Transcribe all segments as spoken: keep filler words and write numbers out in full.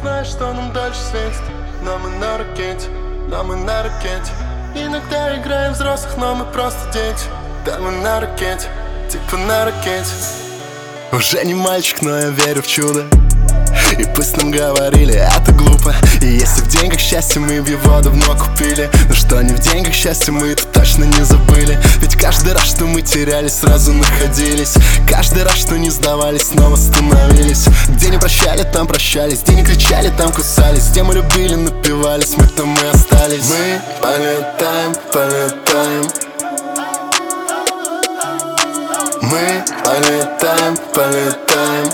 знаю, что нам дальше светит, но мы на ракете, но мы на ракете. Иногда играем взрослых, но мы просто дети. Да, мы на ракете, типа на ракете. Уже не мальчик, но я верю в чудо. И пусть нам говорили, это глупо. И если в деньгах счастье, мы в его давно купили. Но что не в деньгах счастье, мы это точно не забыли. Ведь каждый раз, что мы терялись, сразу находились. Каждый раз, что не сдавались, снова становились. Где не прощали, там прощались. Где не кричали, там кусались. Где мы любили, напивались, мы там и остались. Мы полетаем, полетаем. Мы полетаем, полетаем.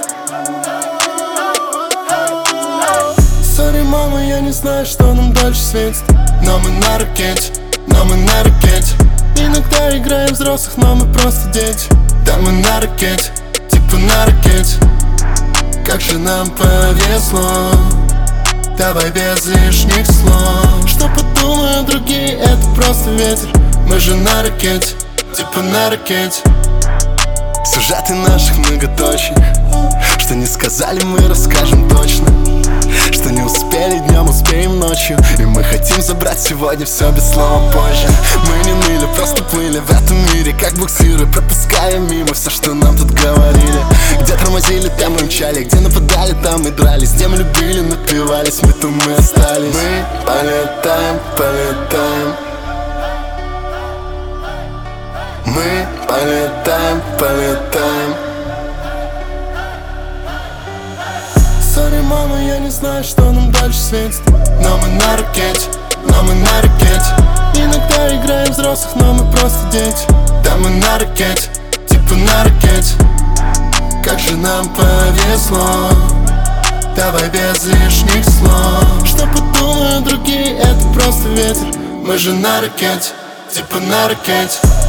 Сори, мама, я не знаю, что нам дальше светит, но мы на ракете, но мы на ракете. Иногда играем взрослых, но мы просто дети. Да, мы на ракете, типа на ракете. Как же нам повезло, давай без лишних слов. Что подумают другие, это просто ветер. Мы же на ракете, типа на ракете. Сюжеты наших многоточий, что не сказали, мы расскажем точно. Что не успели днем, успеем ночью. И мы хотим забрать сегодня все без слова позже. Мы не ныли, просто плыли в этом мире, как буксиры, пропуская мимо все, что нам тут говорили. Где тормозили, там мы мчали, где нападали, там мы дрались. Где мы любили, напивались, мы там мы остались. Мы полетаем, полетаем. Мы полетаем, полетаем. Сори, мама, я не знаю, что нам дальше светит, но мы на ракете, но мы на ракете. Иногда играем взрослых, но мы просто дети. Да, мы на ракете, типа на ракете. Как же нам повезло, давай без лишних слов. Что подумают другие, это просто ветер. Мы же на ракете, типа на ракете.